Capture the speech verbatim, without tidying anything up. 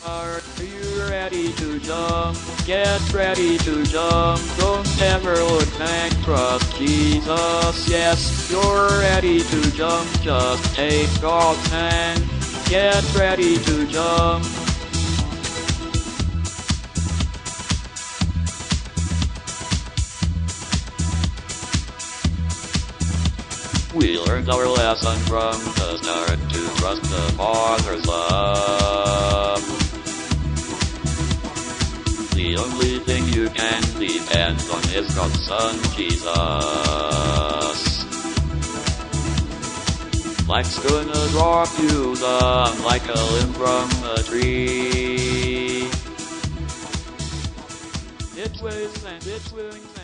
Are you ready to jump? Get ready to jump. Don't ever look back. Trust Jesus. Yes, you're ready to jump. Just take God's hand. Get ready to jump. We learned our lesson from the start to trust the Father's love. The only thing you can depend on is God's Son, Jesus. Life's gonna drop you down like a limb from a tree. It twists and it swings.